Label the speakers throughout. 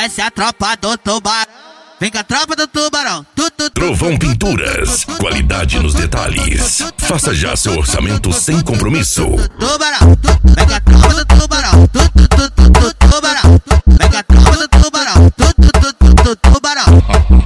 Speaker 1: Essa é a tropa do tubarão. Vem com a tropa do tubarão.
Speaker 2: Trovão Pinturas, qualidade nos detalhes. Faça já seu orçamento sem compromisso.
Speaker 1: Tubarão, vem com a tropa do tubarão. Tubarão, vem com a tropa do tubarão. Tubarão.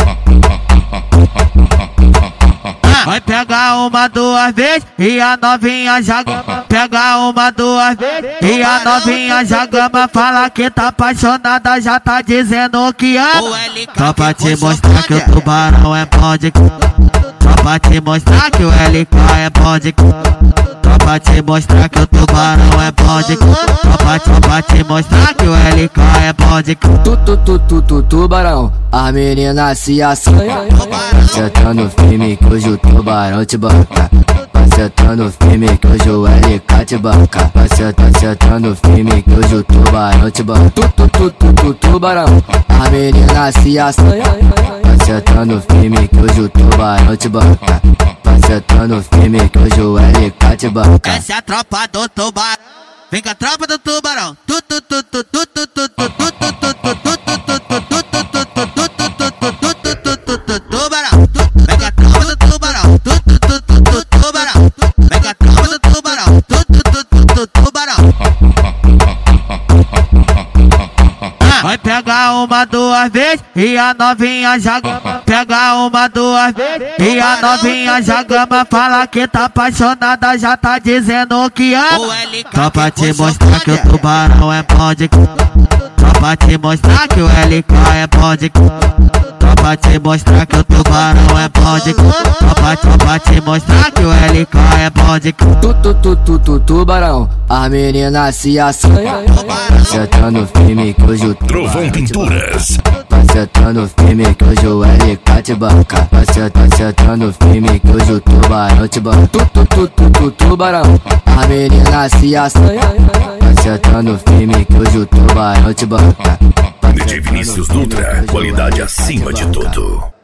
Speaker 1: Vai pegar uma, duas vezes e a novinha já gama. Pega uma, duas vezes e a novinha já gama. Fala que tá apaixonada, já tá dizendo que ama. Só pra te mostrar que o tubarão é bom de cama. Só pra te mostrar que o LK é bom de cama. Só pra te mostrar que o tubarão é bom de cama. Só pra te mostrar que o LK é bom de cama.
Speaker 3: Tubarão, as meninas se assanham. Sentando firme que hoje o tubarão te banca. Vai sentando firme que hoje o LK te banca. Vai sentando firme que hoje o tubarão te banca. Tubarão, as meninas se assanham. Vai sentando firme que hoje o tubarão te banca. Vai sentando firme que hoje o LK te banca.
Speaker 1: Essa é a tropa do tubarão. Vem com a tropa do tubarão. Tubarão, vem com a tropa do tubarão. Tubarão, vem com a tropa do tubarão. Tubarão. Vai pegar uma, duas vezes e a novinha já gama. Pega uma, duas vezes e a novinha já gama. Fala que tá apaixonada, já tá dizendo que ama. Só pra te mostrar que o tubarão é bom de cama. Só pra te mostrar que o LK é bom de cama. Só pra te mostrar que o tubarão é bom de cama. Só pra te mostrar que o LK é bom de cama.
Speaker 3: Tubarão, as meninas se assanham. Sentando firme que hoje o
Speaker 2: Trovão Pinturas.
Speaker 3: Vai sentando firme que hoje o LK te banca. Vai sentando firme que hoje o tubarão te banca. Tubarão, as meninas se assanham. Vai sentando firme que hoje o tubarão te banca.
Speaker 2: DJ Vinícius Dutra, qualidade acima de tudo.